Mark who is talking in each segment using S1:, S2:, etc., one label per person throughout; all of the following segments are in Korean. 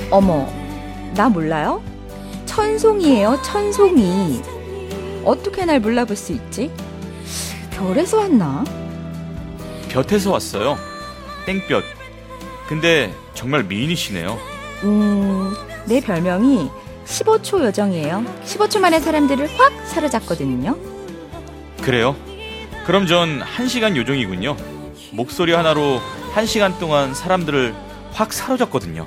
S1: 어머, 나 몰라요? 천송이에요, 천송이. 어떻게 날 몰라볼 수 있지? 별에서 왔나?
S2: 볕에서 왔어요. 땡볕. 근데 정말 미인이시네요.
S1: 내 별명이 15초 요정이에요. 15초 만에 사람들을 확 사로잡거든요.
S2: 그래요? 그럼 전 1시간 요정이군요. 목소리 하나로 1시간 동안 사람들을 확 사로잡거든요.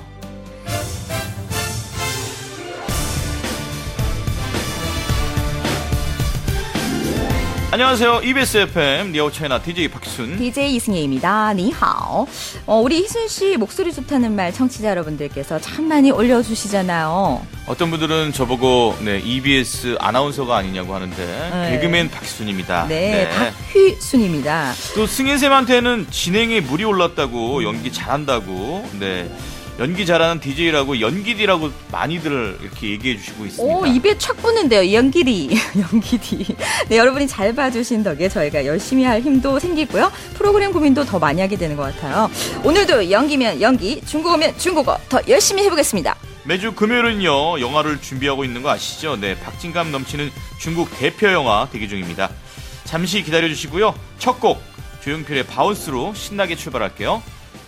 S2: 안녕하세요. EBS FM 리오 차이나 DJ 박희순,
S1: DJ 이승혜입니다. 니하오. 우리 희순 씨 목소리 좋다는 말 청취자 여러분들께서 참 많이 올려주시잖아요.
S2: 어떤 분들은 저보고 EBS 아나운서가 아니냐고 하는데 개그맨 박희순입니다.
S1: 네, 박휘순입니다.
S2: 또 승혜쌤한테는 진행에 물이 올랐다고, 연기 잘한다고, 연기 잘하는 DJ라고 연기디라고 많이들 이렇게 얘기해 주시고 있습니다.
S1: 오, 입에 착 붙는데요. 연기디. 연기디. 네, 여러분이 잘 봐주신 덕에 저희가 열심히 할 힘도 생기고요. 프로그램 고민도 더 많이 하게 되는 것 같아요. 오늘도 연기면 연기, 중국어면 중국어 더 열심히 해보겠습니다.
S2: 매주 금요일은요, 영화를 준비하고 있는 거 아시죠? 네, 박진감 넘치는 중국 대표 영화 대기 중입니다. 잠시 기다려주시고요. 첫 곡, 조용필의 바운스로 신나게 출발할게요.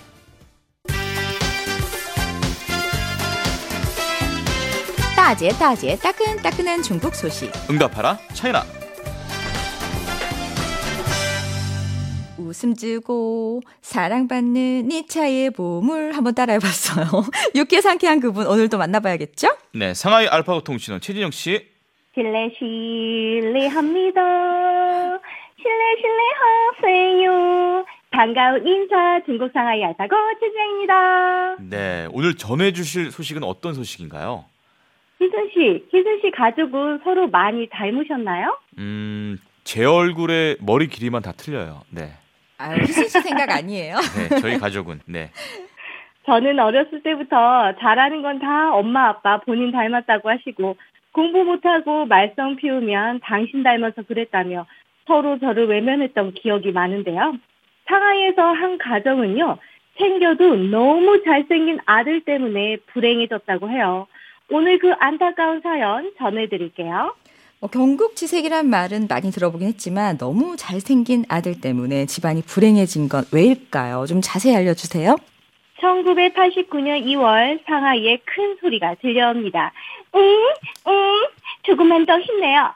S1: 따제 따끈따끈한 중국 소식.
S2: 응답하라 차이나.
S1: 웃음 주고 사랑받는 니 차의 보물 한번 따라해봤어요. 유쾌 상쾌한 그분 오늘도 만나봐야겠죠?
S2: 네, 상하이 알파고 통신원 최진영 씨.
S3: 실례합니다. 실례하세요. 반가운 인사, 중국 상하이 알파고 최진영입니다.
S2: 네, 오늘 전해주실 소식은 어떤 소식인가요?
S3: 희순 씨 가족은 서로 많이 닮으셨나요?
S2: 제 얼굴에 머리 길이만 다 틀려요. 네.
S1: 희순 씨 생각 아니에요?
S2: 네, 저희 가족은. 네.
S3: 저는 어렸을 때부터 잘하는 건 다 엄마 아빠 본인 닮았다고 하시고, 공부 못하고 말썽 피우면 당신 닮아서 그랬다며 서로 저를 외면했던 기억이 많은데요. 상하이에서 한 가정은요, 생겨도 너무 잘생긴 아들 때문에 불행해졌다고 해요. 오늘 그 안타까운 사연 전해드릴게요.
S1: 경국지색이란 말은 많이 들어보긴 했지만 너무 잘생긴 아들 때문에 집안이 불행해진 건 왜일까요? 좀 자세히 알려주세요.
S3: 1989년 2월 상하이에 큰 소리가 들려옵니다. 조금만 더 힘내요.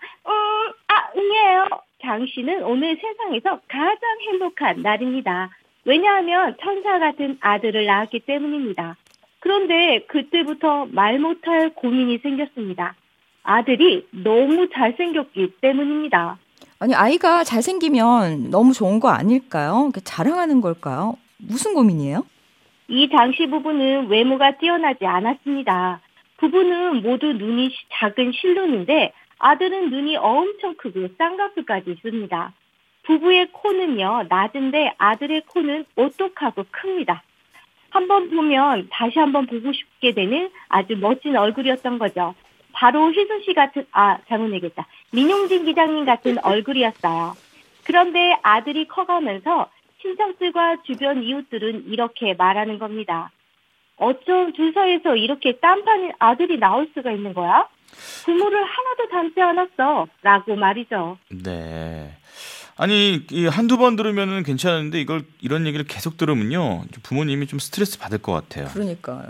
S3: 응해요. 장 씨는 오늘 세상에서 가장 행복한 날입니다. 왜냐하면 천사 같은 아들을 낳았기 때문입니다. 그런데 그때부터 말 못할 고민이 생겼습니다. 아들이 너무 잘생겼기 때문입니다.
S1: 아니, 아이가 잘생기면 너무 좋은 거 아닐까요? 자랑하는 걸까요? 무슨 고민이에요?
S3: 이 장씨 부부는 외모가 뛰어나지 않았습니다. 부부는 모두 눈이 작은 실눈인데 아들은 눈이 엄청 크고 쌍꺼풀까지 있습니다. 부부의 코는요, 낮은데 아들의 코는 오똑하고 큽니다. 한번 보면 다시 한번 보고 싶게 되는 아주 멋진 얼굴이었던 거죠. 바로 희순 씨 같은, 잘못 얘기했다. 민용진 기장님 같은 얼굴이었어요. 그런데 아들이 커가면서 친척들과 주변 이웃들은 이렇게 말하는 겁니다. 어쩜 주사에서 이렇게 딴판인 아들이 나올 수가 있는 거야? 부모를 하나도 닮지 않았어. 라고 말이죠.
S2: 네. 아니, 한두 번 들으면은 괜찮은데 이런 얘기를 계속 들으면요, 부모님이 좀 스트레스 받을 것 같아요.
S1: 그러니까.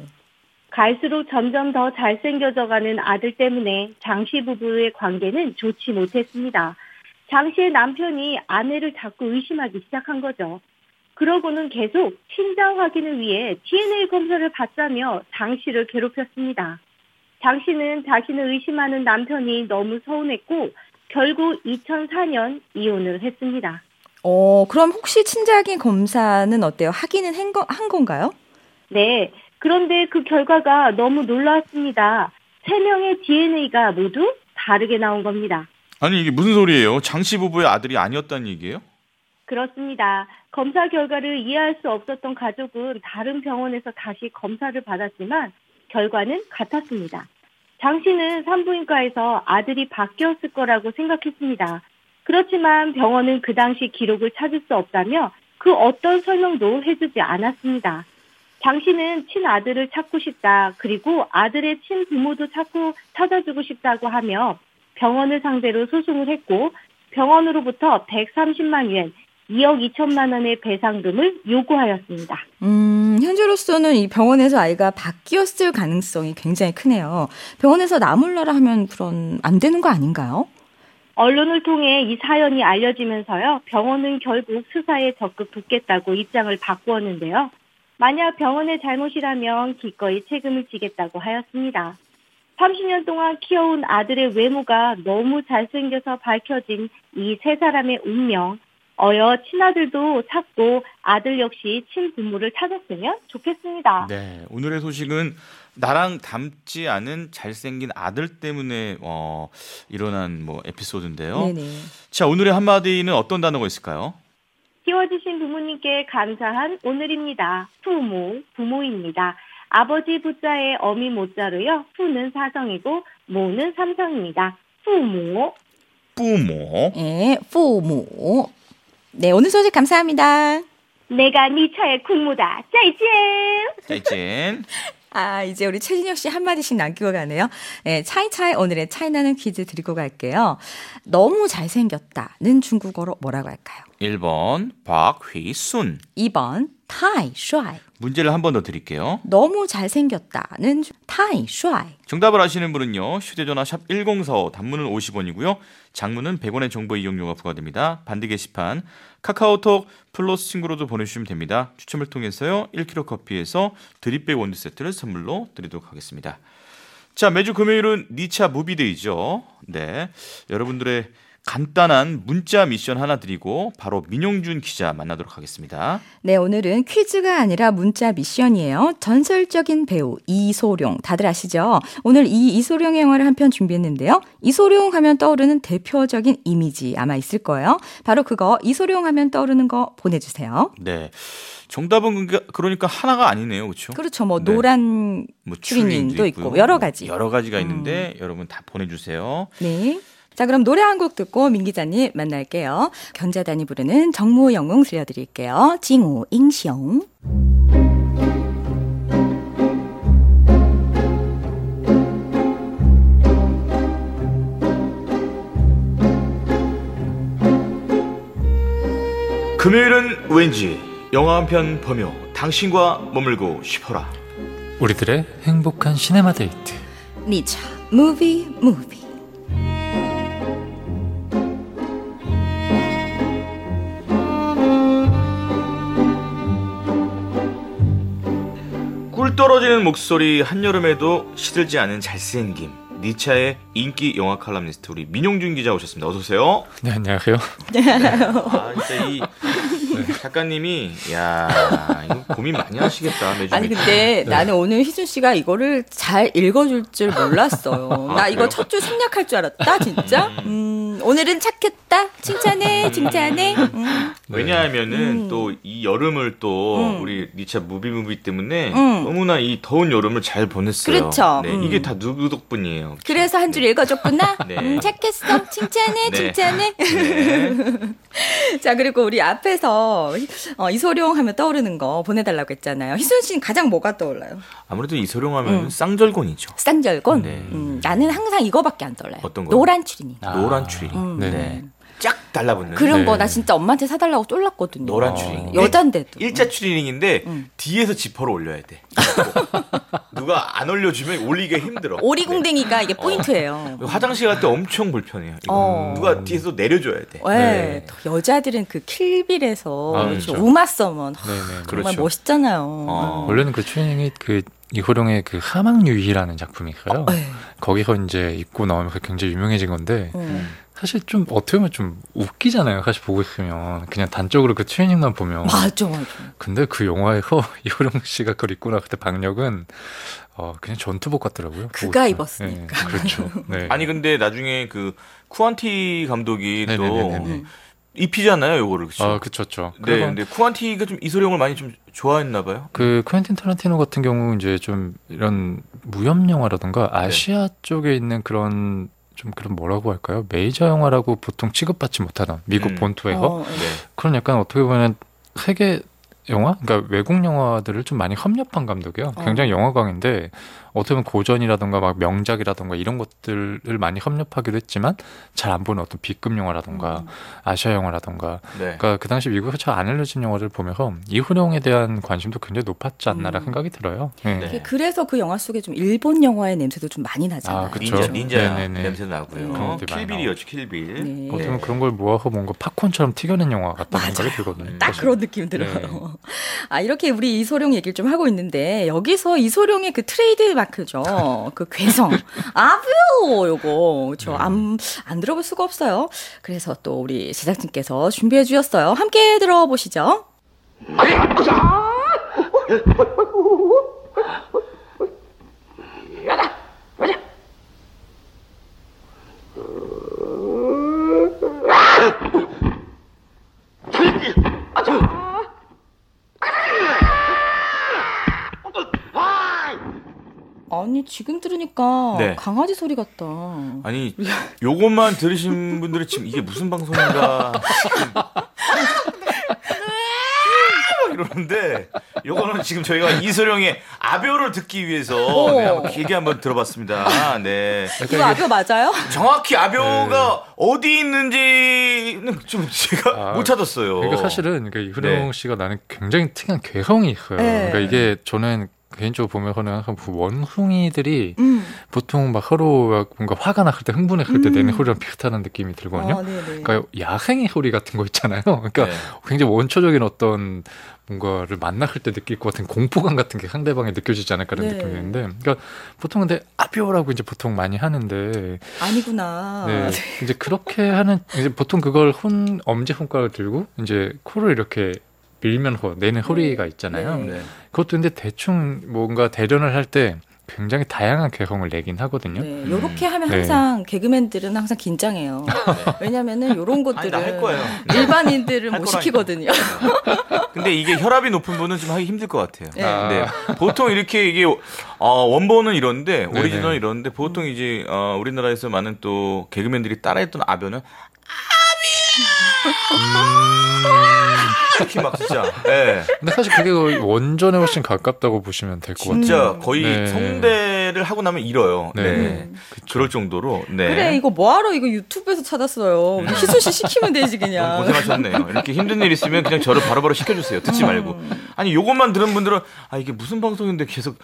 S3: 갈수록 점점 더 잘생겨져가는 아들 때문에 장씨 부부의 관계는 좋지 못했습니다. 장씨의 남편이 아내를 자꾸 의심하기 시작한 거죠. 그러고는 계속 친자 확인을 위해 DNA 검사를 받자며 장씨를 괴롭혔습니다. 장씨는 자신을 의심하는 남편이 너무 서운했고 결국 2004년 이혼을 했습니다.
S1: 그럼 혹시 친자긴 검사는 어때요? 하기는 한 건가요?
S3: 네. 그런데 그 결과가 너무 놀라웠습니다. 3명의 DNA가 모두 다르게 나온 겁니다.
S2: 아니, 이게 무슨 소리예요? 장씨 부부의 아들이 아니었다는 얘기예요?
S3: 그렇습니다. 검사 결과를 이해할 수 없었던 가족은 다른 병원에서 다시 검사를 받았지만 결과는 같았습니다. 장 씨는 산부인과에서 아들이 바뀌었을 거라고 생각했습니다. 그렇지만 병원은 그 당시 기록을 찾을 수 없다며 그 어떤 설명도 해주지 않았습니다. 당신은 친아들을 찾고 싶다. 그리고 아들의 친부모도 찾아주고 싶다고 하며 병원을 상대로 소송을 했고 병원으로부터 130만 위엔 2억 2천만 원의 배상금을 요구하였습니다.
S1: 현재로서는 이 병원에서 아이가 바뀌었을 가능성이 굉장히 크네요. 병원에서 나몰라라 하면 안 되는 거 아닌가요?
S3: 언론을 통해 이 사연이 알려지면서요. 병원은 결국 수사에 적극 돕겠다고 입장을 바꾸었는데요. 만약 병원의 잘못이라면 기꺼이 책임을 지겠다고 하였습니다. 30년 동안 키워온 아들의 외모가 너무 잘생겨서 밝혀진 이 세 사람의 운명. 친아들도 찾고 아들 역시 친부모를 찾았으면 좋겠습니다.
S2: 네, 오늘의 소식은 나랑 닮지 않은 잘생긴 아들 때문에 일어난 에피소드인데요.
S1: 네네.
S2: 자, 오늘의 한마디는 어떤 단어가 있을까요?
S3: 키워주신 부모님께 감사한 오늘입니다. 부모입니다. 아버지 부자의 어미 모자로요. 푸는 사성이고 모는 삼성입니다. 부모.
S1: 네, 부모. 네, 오늘 소식 감사합니다.
S3: 내가 네 차의 국무다. 짜이젠.
S1: 이제 우리 최진혁 씨 한마디씩 남기고 가네요. 네, 차이차이 오늘의 차이나는 퀴즈 드리고 갈게요. 너무 잘생겼다는 중국어로 뭐라고 할까요?
S2: 1번 박휘순,
S1: 2번 타이슈아이.
S2: 문제를 한 번 더 드릴게요.
S1: 너무 잘생겼다는 타이슈아이.
S2: 정답을 아시는 분은요. 휴대전화 샵 1045, 단문은 50원이고요. 장문은 100원의 정보 이용료가 부과됩니다. 반드 게시판 카카오톡 플러스 친구로도 보내주시면 됩니다. 추첨을 통해서요. 1kg 커피에서 드립백 원두 세트를 선물로 드리도록 하겠습니다. 자, 매주 금요일은 니차 무비데이죠. 네, 여러분들의 간단한 문자 미션 하나 드리고 바로 민용준 기자 만나도록 하겠습니다.
S1: 네, 오늘은 퀴즈가 아니라 문자 미션이에요. 전설적인 배우 이소룡 다들 아시죠? 오늘 이 이소룡의 영화를 한 편 준비했는데요. 이소룡 하면 떠오르는 대표적인 이미지 아마 있을 거예요. 바로 그거 이소룡 하면 떠오르는 거 보내주세요.
S2: 네, 정답은 그러니까 하나가 아니네요, 그렇죠?
S1: 그렇죠. 노란 추리닝도 있고 여러 가지가
S2: 있는데 여러분 다 보내주세요.
S1: 네. 자, 그럼 노래 한 곡 듣고 민 기자님 만날게요. 견자단이 부르는 정모 영웅 들려드릴게요. 징호 잉시용.
S2: 금요일은 왠지 영화 한 편 보며 당신과 머물고 싶어라.
S4: 우리들의 행복한 시네마 데이트.
S1: 니차 무비.
S2: 꿀 떨어지는 목소리, 한여름에도 시들지 않은 잘생김. 니차의 인기 영화 칼럼니스트 우리 민용준 기자 오셨습니다. 어서 오세요.
S4: 네, 안녕하세요.
S2: 진짜 이 작가님이 이거 고민 많이 하시겠다. 매주.
S1: 아니 근데 나는 오늘 희준 씨가 이거를 잘 읽어줄 줄 몰랐어요. 나 이거 첫 줄 생략할 줄 알았다 진짜. 오늘은 착했다. 칭찬해.
S2: 왜냐하면은 또 이 여름을 또 우리 니차 무비 때문에 너무나 이 더운 여름을 잘 보냈어요.
S1: 그렇죠.
S2: 네, 이게 다 누구 덕분이에요.
S1: 그래서 한 줄 읽어줬구나.
S2: 네.
S1: 착했어. 칭찬해.
S2: 네.
S1: 자, 그리고 우리 앞에서 이소룡 하면 떠오르는 거 보내달라고 했잖아요. 희순 씨는 가장 뭐가 떠올라요?
S2: 아무래도 이소룡 하면 쌍절곤이죠.
S1: 쌍절곤?
S2: 네.
S1: 나는 항상 이거밖에 안 떠올라요.
S2: 어떤 거?
S1: 노란 추리닝.
S2: 노란 추리닝.
S4: 네.
S2: 쫙 달라붙는.
S1: 그런 거 나 진짜 엄마한테 사달라고 쫄랐거든요.
S2: 노란 추리닝.
S1: 여잔데도.
S2: 일자 추리닝인데 뒤에서 지퍼를 올려야 돼. 누가 안 올려주면 올리기가 힘들어.
S1: 오리궁뎅이가 이게 포인트예요.
S2: 화장실 갈 때 엄청 불편해요. 누가 뒤에서 내려줘야 돼.
S1: 네. 여자들은 그 킬빌에서
S4: 그렇죠.
S1: 우마 써먼 정말
S2: 그렇죠.
S1: 멋있잖아요.
S4: 원래는 그 추리닝이 이호룡의 그 하막유희라는 작품이 있어요.
S1: 네.
S4: 거기서 이제 입고 나오면서 굉장히 유명해진 건데 사실 좀 어떻게 보면 좀 웃기잖아요. 사실 보고 있으면 그냥 단적으로 그 추리닝만 보면.
S1: 맞아.
S4: 근데 그 영화에서 이호룡 씨가 그걸 입고 나갈 때 박력은 그냥 전투복 같더라고요.
S1: 그가 입었으니까.
S4: 네, 그렇죠. 네.
S2: 아니 근데 나중에 그 쿠안티 감독이
S4: 네네네네.
S2: 또 입히잖아요, 요거를. 그렇죠.
S4: 그렇죠.
S2: 네, 근데 쿠안티가 좀 이소룡을 많이 좀 좋아했나 봐요.
S4: 그 쿠엔틴 타란티노 같은 경우 이제 좀 이런 무협 영화라든가 아시아 쪽에 있는 그런 좀 그런 뭐라고 할까요? 메이저 영화라고 보통 취급받지 못하던 미국 본토에서
S2: 네.
S4: 그런 약간 어떻게 보면 세계 영화? 그러니까 외국 영화들을 좀 많이 섭렵한 감독이에요. 굉장히 영화광인데 어떻게 보면 고전이라던가 막 명작이라던가 이런 것들을 많이 섭렵하기도 했지만 잘 안 보는 어떤 B급 영화라던가 아시아 영화라던가
S2: 네.
S4: 그러니까 그 당시 미국에서 잘 안 알려진 영화를 보면서 이후룡에 대한 관심도 굉장히 높았지 않나라는 생각이 들어요. 네.
S2: 네.
S1: 그래서 그 영화 속에 좀 일본 영화의 냄새도 좀 많이 나잖아요.
S4: 아, 그쵸.
S2: 닌자
S4: 네네네.
S2: 냄새 나고요.
S4: 그런 것들이 많이
S2: 킬빌이었죠, 킬빌.
S1: 네.
S4: 어떻게 보면 그런 걸 모아서 뭔가 팝콘처럼 튀겨낸 영화 같다는 생각이 들거든요.
S1: 딱
S4: 사실.
S1: 그런 느낌 들어요. 아, 이렇게 우리 이소룡 얘기를 좀 하고 있는데, 여기서 이소룡의 그 트레이드 마크죠. 그 괴성. 아뷰! 요거. 그쵸. 안 들어볼 수가 없어요. 그래서 또 우리 제작진께서 준비해 주셨어요. 함께 들어보시죠. 아니, 지금 들으니까
S2: 네.
S1: 강아지 소리 같다.
S2: 아니, 요것만 들으신 분들은 지금 이게 무슨 방송인가 이러는데, 요거는 지금 저희가 이소룡의 아벼를 듣기 위해서 네, 한번 길게 한번 들어봤습니다. 네.
S1: 이거 아벼 맞아요?
S2: 정확히 아벼가 어디 있는지는 좀 제가 못 찾았어요.
S4: 그러니까 사실은 그러니까 이소룡
S2: 네.
S4: 씨가 나는 굉장히 특이한 개성이 있어요.
S1: 네.
S4: 그러니까 이게 저는 개인적으로 보면은 항상 그 원숭이들이 보통 막 서로 막 뭔가 화가 났을 때 흥분했을 때 내는 소리랑 비슷한 느낌이 들거든요.
S1: 네네.
S4: 그러니까 야생의 소리 같은 거 있잖아요. 그러니까
S2: 네.
S4: 굉장히 원초적인 어떤 뭔가를 만났을 때 느낄 것 같은 공포감 같은 게 상대방에 느껴지지 않을까라는
S1: 네.
S4: 느낌이 드는데, 그러니까 보통 근데 아비오라고 이제 보통 많이 하는데,
S1: 아니구나.
S4: 네, 이제 그렇게 하는 이제 보통 그걸 엄지 손가락을 들고 이제 코를 이렇게 밀면서 내는 소리가 있잖아요.
S1: 네.
S2: 네.
S4: 그것도 근데 대충 뭔가 대련을 할 때 굉장히 다양한 개성을 내긴 하거든요.
S1: 네, 요렇게 하면
S4: 네.
S1: 항상 개그맨들은 항상 긴장해요. 왜냐면은 요런
S2: 아니,
S1: 것들은
S2: 나 할 거예요. 네.
S1: 일반인들은
S2: 할
S1: 못
S2: 거라니까.
S1: 시키거든요.
S2: 근데 이게 혈압이 높은 분은 좀 하기 힘들 것 같아요.
S1: 네.
S2: 네. 보통 이렇게 이게 원본은 이런데
S4: 네네.
S2: 오리지널은 이런데 보통 이제 우리나라에서 많은 또 개그맨들이 따라했던 아변은 이렇게 막 진짜. 네.
S4: 근데 사실 그게 거의 원전에 훨씬 가깝다고 보시면 될 것 같아요.
S2: 진짜 거의
S4: 네.
S2: 성대를 하고 나면 잃어요. 네.
S4: 네.
S2: 그럴 정도로. 네.
S1: 그래, 이거 뭐하러 이거 유튜브에서 찾았어요. 우리 희수 씨 시키면 되지,
S2: 너무
S1: 그냥.
S2: 고생하셨네요. 이렇게 힘든 일 있으면 그냥 저를 바로바로 시켜주세요. 듣지 말고. 아니 요것만 들은 분들은 이게 무슨 방송인데 계속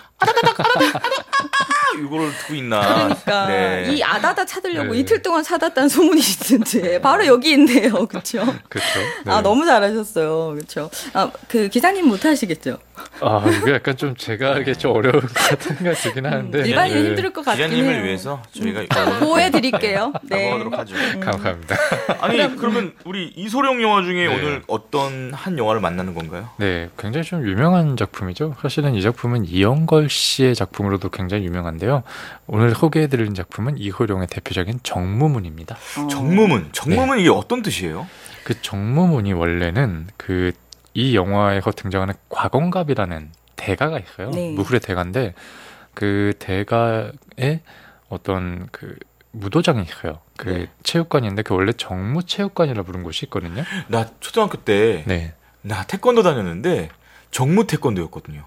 S2: 이거를 듣고 있나.
S1: 그러니까
S2: 네.
S1: 이 아다다 찾으려고
S4: 네.
S1: 이틀 동안 찾았다는 소문이 있는데 바로 여기 있네요. 그렇죠?
S4: 그렇죠. 네.
S1: 아, 너무 잘하셨어요. 그렇죠? 아, 그 기자님 못 하시겠죠?
S4: 아, 이게 약간 좀 제가 하기 좀 어려운 것 같은 생각이 들긴 하는데.
S1: 일반인은
S4: 네.
S1: 힘들 것 같긴 해요.
S2: 기자님을 위해서 저희가
S1: 보호해 드릴게요. 네.
S2: 나가도록 하죠.
S4: 감사합니다.
S2: 아니 그러면 우리 이소룡 영화 중에
S4: 네.
S2: 오늘 어떤 한 영화를 만나는 건가요?
S4: 네, 굉장히 좀 유명한 작품이죠. 사실은 이 작품은 이영걸 씨의 작품으로도 굉장히 유명한데요. 오늘 소개해드리는 작품은 이소룡의 대표적인 정무문입니다.
S2: 정무문.
S4: 네.
S2: 이게 어떤 뜻이에요?
S4: 그 정무문이 원래는 이 영화에서 등장하는 곽원갑이라는 대가가 있어요.
S1: 네.
S4: 무술의 대가인데 그 대가에 어떤 그 무도장이 있어요. 그
S2: 네.
S4: 체육관인데 그 원래 정무체육관이라 부른 곳이 있거든요.
S2: 나 초등학교 때 나
S4: 네.
S2: 태권도 다녔는데 정무 태권도였거든요.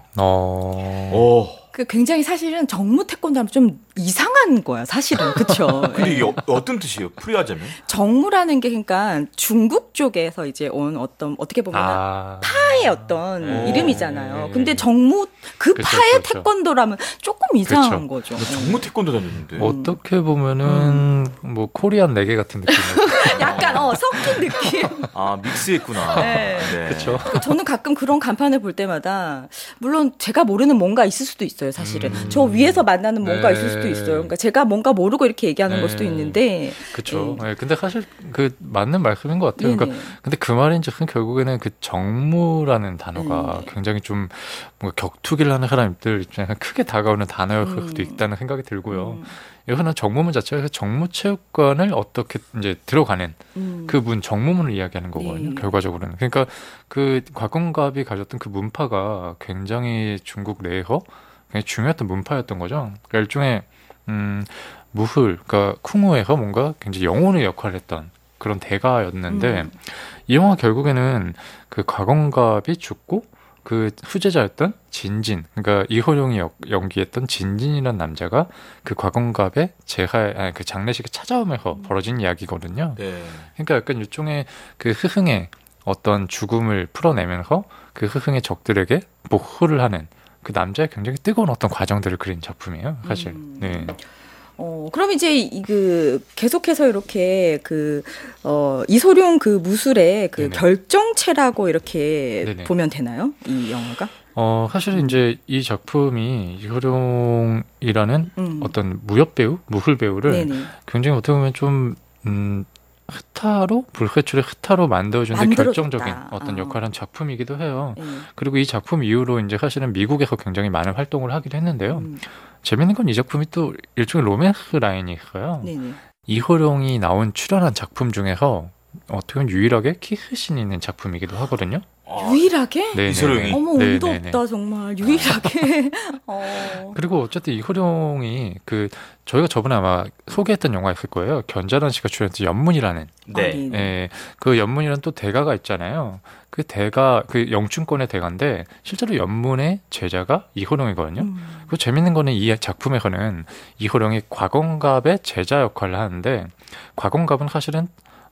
S1: 그 굉장히 사실은 정무 태권도 하면 좀 이상한 거야, 사실은. 그쵸?
S2: 근데
S1: 예.
S2: 이게 어떤 뜻이에요? 풀이하자면?
S1: 정무라는 게 그러니까 중국 쪽에서 이제 온 어떤 어떻게 보면 파의 어떤 이름이잖아요. 근데 정무 그
S4: 그쵸,
S1: 파의
S4: 그쵸.
S1: 태권도라면 조금 이상한 거죠.
S2: 나 정무 태권도 다녔는데.
S4: 어떻게 보면은 뭐 코리안 레게 같은 느낌이에요.
S1: 약간 섞인 느낌.
S2: 아 믹스했구나.
S1: 네.
S4: 그렇죠.
S1: 저는 가끔 그런 간판을 볼 때마다 물론 제가 모르는 뭔가 있을 수도 있어요, 사실은. 저 위에서 만나는 뭔가
S4: 네.
S1: 있을 수도 있어요. 그러니까 제가 뭔가 모르고 이렇게 얘기하는
S4: 네.
S1: 걸 수도 있는데.
S4: 그렇죠. 네, 근데 사실 그 맞는 말씀인 것 같아요.
S1: 네네.
S4: 그러니까 근데 그 말인즉슨 결국에는 그 정무라는 단어가
S1: 네.
S4: 굉장히 좀 뭔가 격투기를 하는 사람들 입장에서 크게 다가오는 단어일 수도 있다는 생각이 들고요. 여기서는 정무문 자체가 정무체육관을 어떻게 이제 들어가는 그 문 정무문을 이야기하는 거거든요.
S1: 네.
S4: 결과적으로는. 그러니까 그 곽원갑이 가졌던 그 문파가 굉장히 중국 내에서 굉장히 중요했던 문파였던 거죠. 그러니까 일종의 무술, 그러니까 쿵우에서 뭔가 굉장히 영혼의 역할을 했던 그런 대가였는데 이 영화 결국에는 그 곽원갑이 죽고 그 후제자였던 진진, 그러니까 이호룡이 연기했던 진진이라는 남자가 그 과공갑의 그 장례식에 찾아오면서 벌어진 이야기거든요.
S2: 네.
S4: 그러니까 약간 일종의 그 스승의 어떤 죽음을 풀어내면서 그 스승의 적들에게 보호를 하는 그 남자의 굉장히 뜨거운 어떤 과정들을 그린 작품이에요, 사실. 네.
S1: 그럼 이제 계속해서 이렇게 이소룡 그 무술의 그
S4: 네네.
S1: 결정체라고 이렇게
S4: 네네.
S1: 보면 되나요? 이 영화가?
S4: 사실 이제 이 작품이 이호룡이라는 어떤 무협 배우, 무술 배우를
S1: 네네.
S4: 굉장히 어떻게 보면 좀 불쾌출의 흑타로 만들어주는 데
S1: 만들어줬다.
S4: 결정적인 어떤 역할을 한 작품이기도 해요.
S1: 네.
S4: 그리고 이 작품 이후로 이제 사실은 미국에서 굉장히 많은 활동을 하기도 했는데요. 재밌는 건 이 작품이 또 일종의 로맨스 라인이 있어요.
S1: 네네.
S4: 이호룡이 출연한 작품 중에서 어떻게 보면 유일하게 키스신이 있는 작품이기도 하거든요.
S1: 유일하게?
S4: 네,
S2: 이소룡이?
S1: 어머, 운도 없다, 정말. 유일하게.
S4: 그리고 어쨌든 이호룡이 저희가 저번에 아마 소개했던 영화 있을 거예요. 견자단 씨가 출연했던 연문이라는.
S2: 네.
S4: 예, 그 연문이라는 또 대가가 있잖아요. 그 대가, 그 영춘권의 대가인데, 실제로 연문의 제자가 이호룡이거든요. 그리고 재밌는 거는 이 작품에서는 이호룡이 과건갑의 제자 역할을 하는데, 과건갑은 사실은,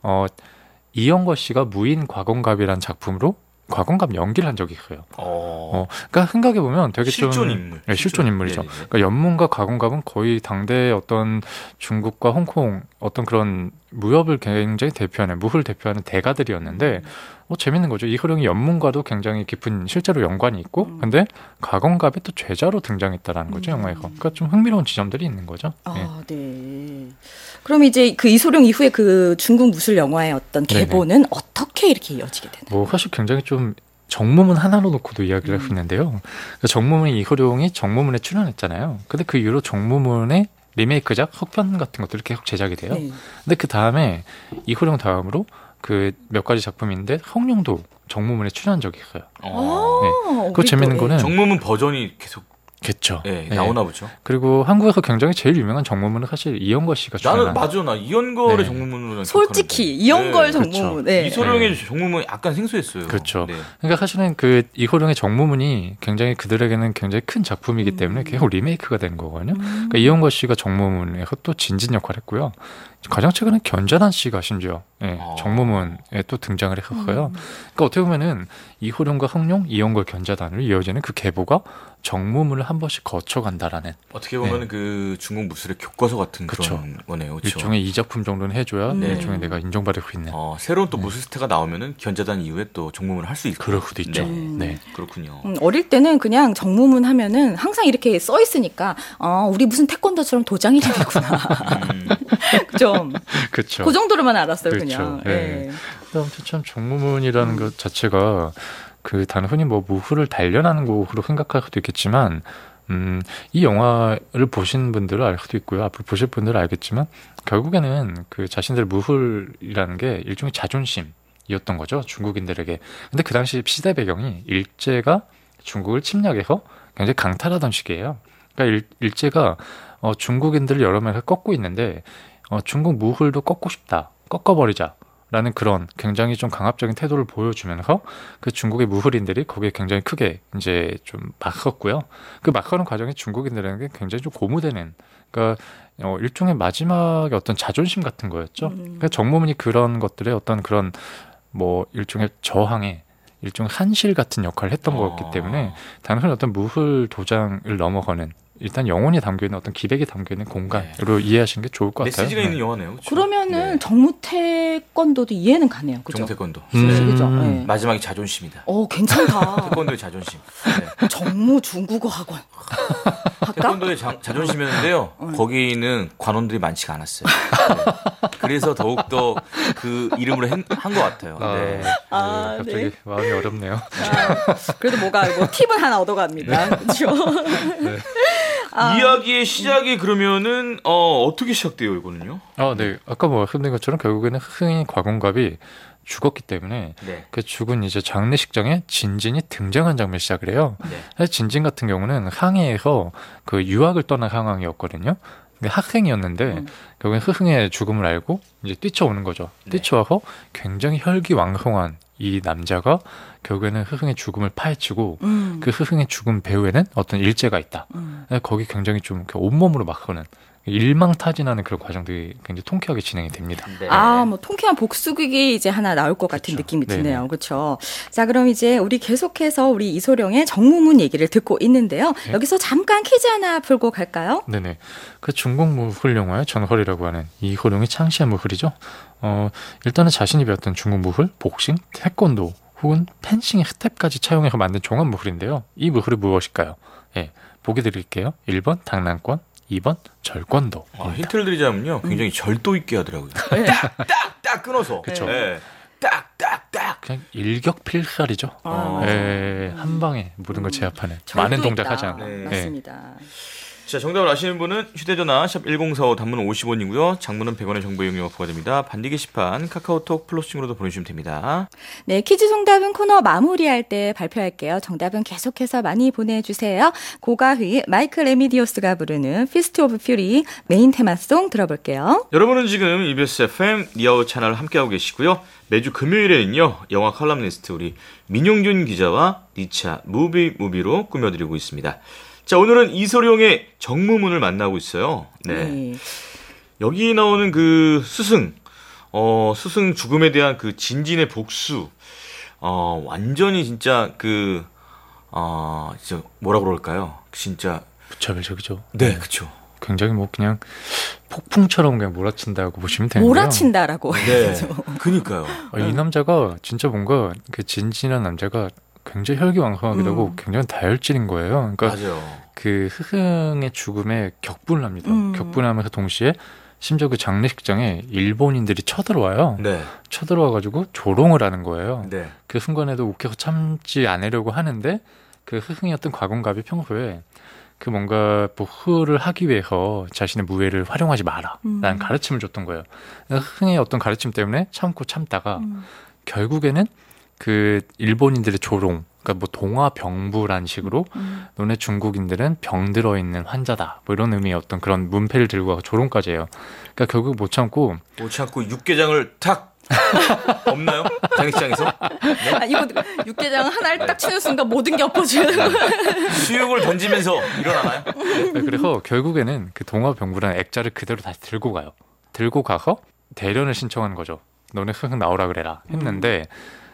S4: 이영거 씨가 무인 과건갑이라는 작품으로 과건갑 연기를 한 적이 있어요. 그러니까 생각해보면 되게
S2: 실존
S4: 좀.
S2: 인물.
S4: 네, 실존 인물이죠.
S2: 네네.
S4: 그러니까 연문과 과건갑은 거의 당대의 어떤 중국과 홍콩 어떤 그런 무협을 굉장히 대표하는, 무술을 대표하는 대가들이었는데, 재밌는 거죠. 이호룡이 연문과도 굉장히 깊은 실제로 연관이 있고, 근데 과건갑이 또 제자로 등장했다라는 거죠, 영화에서. 그러니까 좀 흥미로운 지점들이 있는 거죠.
S1: 네. 그럼 이제 그 이소룡 이후에 그 중국 무술 영화의 어떤 계보는 어떻게 이렇게 이어지게 되나요?
S4: 사실 굉장히 좀 정무문 하나로 놓고도 이야기를 할 수 있는데요. 정무문이 이호룡이 정무문에 출연했잖아요. 근데 그 이후로 정무문의 리메이크작, 속편 같은 것들이 계속 제작이 돼요.
S1: 네.
S4: 근데 그 다음에 이호룡 다음으로 그 몇 가지 작품인데 성룡도 정무문에 출연한 적이 있어요. 그 재밌는 거는
S2: 정무문 버전이 계속
S4: 겠죠.
S2: 나오나 보죠.
S4: 그리고 한국에서 굉장히 제일 유명한 정무문은 사실 이영거 씨가 출연한.
S2: 나 이연걸의
S4: 네.
S2: 정무문으로
S1: 솔직히 이영걸
S2: 기억하는데.
S1: 정무문.
S4: 그렇죠.
S1: 네.
S2: 이소룡의 정무문이 약간 생소했어요.
S4: 그렇죠.
S2: 네.
S4: 그러니까 사실은 그 이호룡의 정무문이 굉장히 그들에게는 굉장히 큰 작품이기 때문에 계속 리메이크가 된 거거든요. 그러니까 이영거 씨가 정무문에서 또 진진 역할을 했고요. 가장 최근에 견자단 씨가 심지어 정무문에 또 등장을 했었어요. 그러니까 어떻게 보면은 이호룡과 성룡, 이영걸, 견자단으로 이어지는 그 계보가 정무문을 한 번씩 거쳐간다라는.
S2: 어떻게 보면 그 중국 무술의 교과서 같은
S4: 그쵸.
S2: 그런 거네요. 그쵸?
S4: 일종의 이 작품 정도는 해줘야 일종의 내가 인정받을 수 있는.
S2: 새로운 또 무술 스타가 나오면은 견자단 이후에 또 정무문을 할 수 있고.
S4: 그럴 수도 있죠.
S2: 네. 그렇군요.
S1: 어릴 때는 그냥 정무문 하면은 항상 이렇게 써 있으니까 우리 무슨 태권도처럼 도장 이름이구나. 좀
S4: 그렇죠.
S1: 그 정도로만 알았어요,
S4: 그렇죠.
S1: 그냥.
S4: 네. 아무튼 참 정무문이라는 것 자체가 그 단순히 뭐 무술을 단련하는 거로 생각할 수도 있겠지만, 이 영화를 보신 분들은 알 수도 있고요. 앞으로 보실 분들은 알겠지만, 결국에는 그 자신들 무술이라는 게 일종의 자존심이었던 거죠, 중국인들에게. 근데 그 당시 시대 배경이 일제가 중국을 침략해서 굉장히 강탈하던 시기예요. 그러니까 일제가 중국인들을 여러 명을 꺾고 있는데, 중국 무술도 꺾고 싶다, 꺾어버리자. 라는 그런 굉장히 좀 강압적인 태도를 보여주면서 그 중국의 무술인들이 거기에 굉장히 크게 이제 좀 맞섰고요. 그 맞서는 과정이 중국인들에게 굉장히 좀 고무되는, 그러니까 일종의 마지막의 어떤 자존심 같은 거였죠. 그러니까 정무문이 그런 것들의 어떤 그런 뭐 일종의 저항의 일종의 한실 같은 역할을 했던 거였기 때문에 단순히 어떤 무술 도장을 넘어가는 일단 영혼이 담겨있는 어떤 기백이 담겨있는 공간으로 이해하시는 게 좋을 것 같아요.
S2: 메시지가 있는 영화네요. 그렇죠?
S1: 그러면은 정무태권도도 이해는 가네요. 그죠?
S2: 정태권도.
S1: 그죠? 네.
S2: 마지막이 자존심이다.
S1: 괜찮다.
S2: 태권도의 자존심.
S1: 정무 중국어 학원. 할까?
S2: 태권도의 자존심이었는데요. 거기는 관원들이 많지가 않았어요. 네. 그래서 더욱더 그 이름으로 한 것 같아요. 네.
S4: 갑자기 마음이 어렵네요.
S1: 그래도 뭐가 팁은 하나 얻어갑니다. 그렇죠?
S4: 네.
S2: 이야기의 시작이 그러면은 어떻게 시작돼요, 이거는요?
S4: 네. 아까 뭐 말씀드린 것처럼 결국에는 스승인 과공갑이 죽었기 때문에 그 죽은 이제 장례식장에 진진이 등장한 장면 시작을 해요. 사실 진진 같은 경우는 항해에서 그 유학을 떠난 상황이었거든요. 학생이었는데 결국엔 스승의 죽음을 알고 이제 뛰쳐오는 거죠. 뛰쳐와서 굉장히 혈기왕성한 이 남자가 결국에는 흐흥의 죽음을 파헤치고 그 흐흥의 죽음 배후에는 어떤 일제가 있다. 거기 굉장히 좀 온몸으로 막 하는 일망타진하는 그런 과정들이 굉장히 통쾌하게 진행이 됩니다.
S2: 네.
S1: 뭐 통쾌한 복수극이 이제 하나 나올 것 같은 느낌이 드네요. 그렇죠. 자, 그럼 이제 우리 계속해서 우리 이소룡의 정무문 얘기를 듣고 있는데요.
S4: 네.
S1: 여기서 잠깐 퀴즈 하나 풀고 갈까요?
S4: 네네. 그 중국 무술 영화의 전허리라고 하는 이호룡이 창시한 무술이죠. 일단은 자신이 배웠던 중국 무술, 복싱, 태권도 혹은 펜싱의 스텝까지 차용해서 만든 종합 무술인데요. 이 무술이 무엇일까요? 예, 보기 드릴게요. 1번 당랑권, 2번 절권도.
S2: 힌트를 드리자면요. 굉장히 절도 있게 하더라고요. 딱 끊어서.
S4: 그쵸.
S2: 네. 딱.
S4: 그냥 일격필살이죠. 예, 한 방에 모든 걸 제압하는 많은
S1: 절도
S4: 동작하지
S1: 있다.
S4: 않고.
S2: 네.
S1: 맞습니다.
S2: 자, 정답을 아시는 분은 휴대전화 샵 1045 단문 50원이고요. 장문은 100원의 정보 이용료가 부과됩니다. 반디 게시판 카카오톡 플러스층으로도 보내주시면 됩니다.
S1: 네, 퀴즈 정답은 코너 마무리할 때 발표할게요. 정답은 계속해서 많이 보내주세요. 고가휘, 마이클 레미디오스가 부르는 피스트 오브 퓨리 메인 테마송 들어볼게요.
S2: 여러분은 지금 EBS FM 니아웃 채널 함께하고 계시고요. 매주 금요일에는요. 영화 칼럼니스트 우리 민용준 기자와 니차 무비로 꾸며드리고 있습니다. 자, 오늘은 이소룡의 정무문을 만나고 있어요. 네. 여기 나오는 그 스승 죽음에 대한 그 진진의 복수, 완전히 진짜 진짜 뭐라 그럴까요? 진짜
S4: 무차별적이죠.
S2: 네, 그렇죠.
S4: 굉장히 뭐 그냥 폭풍처럼 그냥 몰아친다고 보시면 되는데요.
S1: 몰아친다라고
S2: 네,
S1: 해야죠.
S2: 그니까요.
S4: 이 남자가 진짜 뭔가 그 진진한 남자가 굉장히 혈기왕성하기도 하고 굉장히 다혈질인 거예요. 그러니까
S2: 맞아요.
S4: 그 흐흥의 죽음에 격분을 합니다. 격분하면서 동시에 심지어 그 장례식장에 일본인들이 쳐들어와요.
S2: 네.
S4: 쳐들어와가지고 조롱을 하는 거예요.
S2: 네.
S4: 그 순간에도 웃겨서 참지 않으려고 하는데 그 흐흥이었던 과공갑이 평소에 그 뭔가 보호를 하기 위해서 자신의 무예를 활용하지 마라 라는 가르침을 줬던 거예요. 흐흥의 어떤 가르침 때문에 참다가 결국에는 그 일본인들의 조롱, 그러니까 뭐 동화병부란 식으로 너네 중국인들은 병 들어있는 환자다 뭐 이런 의미의 어떤 그런 문패를 들고 가서 조롱까지 해요. 그러니까 결국 못 참고
S2: 육개장을 탁 없나요? 장례식장에서? 네?
S1: 이거 육개장 하나를 딱 치는 순간 모든 게 엎어지는.
S2: 수육을 던지면서 일어나나요?
S4: 네, 그래서 결국에는 그 동화병부라는 액자를 그대로 다시 들고 가요. 들고 가서 대련을 신청하는 거죠. 너네 흐흥 나오라 그래라 했는데